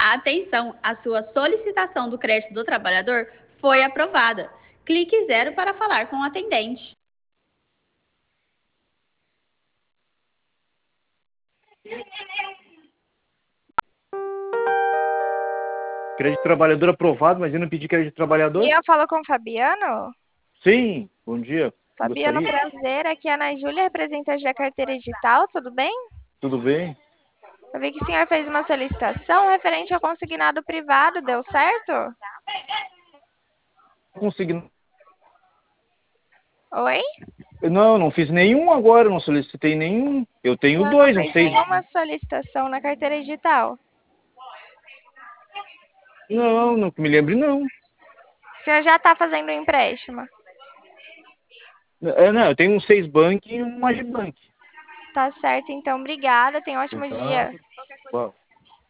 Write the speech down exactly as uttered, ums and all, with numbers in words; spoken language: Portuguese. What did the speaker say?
Atenção, a sua solicitação do crédito do trabalhador foi aprovada. Clique zero para falar com o atendente. Crédito trabalhador aprovado, mas eu não pedi crédito trabalhador. E eu falo com o Fabiano? Sim, bom dia. Fabiano, Gostaria. prazer. Aqui é a Ana Júlia, representante da carteira digital, tudo bem? Tudo bem? Eu vi que o senhor fez uma solicitação referente ao consignado privado, deu certo? Consegui. Oi? Não, não fiz nenhum agora, não solicitei nenhum. Eu O tenho senhor não dois, não fez sei. nenhuma solicitação na carteira digital? Não, não que me lembre, não. O senhor já está fazendo um empréstimo? É, não, eu tenho um seis bank e um Magibank. Tá certo, então. Obrigada. Tenha um ótimo Tá. dia. Bom.